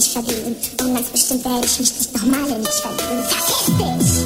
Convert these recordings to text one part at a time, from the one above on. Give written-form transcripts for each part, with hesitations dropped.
nicht verdienen. Und ganz bestimmt werde ich mich nicht nochmal in dich verlieben. Verpiss dich!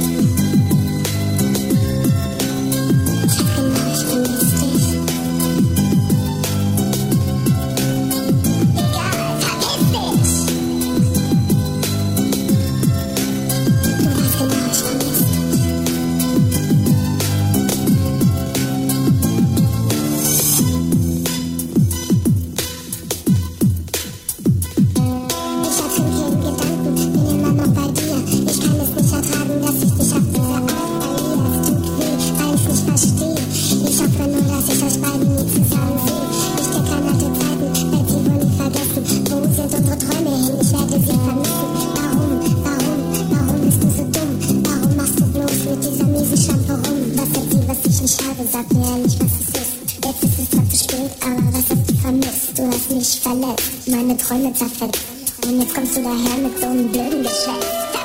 Sag mir ehrlich, was es ist. Jetzt ist es zwar zu spät, aber was hast du vermisst? Du hast mich verletzt, meine Träume zerfetzt. Und jetzt kommst du daher mit so einem blöden Geschwätz.